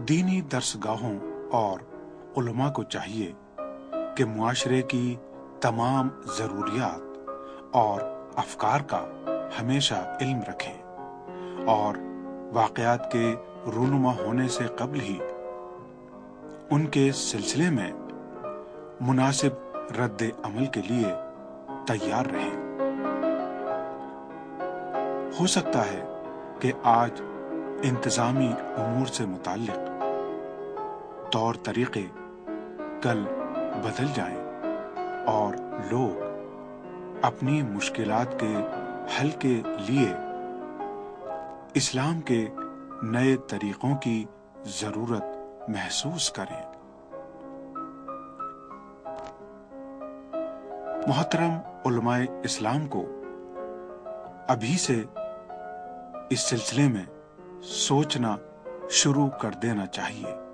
दीनी दर्सगाहों और उलमा को चाहिए कि मुआशरे की तमाम ज़रूरियात और अफकार का हमेशा इल्म रखें और वाक़यात के रूनुमा होने से कब्ल ही उनके सिलसिले में मुनासिब रद्द अमल के लिए तैयार रहें। हो सकता है कि आज इंतज़ामी उमूर से मुताल्लिक़ तौर तरीक़े कल बदल जाएं और लोग अपनी मुश्किलात के हल के लिए इस्लाम के नए तरीक़ों की ज़रूरत महसूस करें। मोहतरम उलमाए इस्लाम को अभी से इस सिलसिले में सोचना शुरू कर देना चाहिए।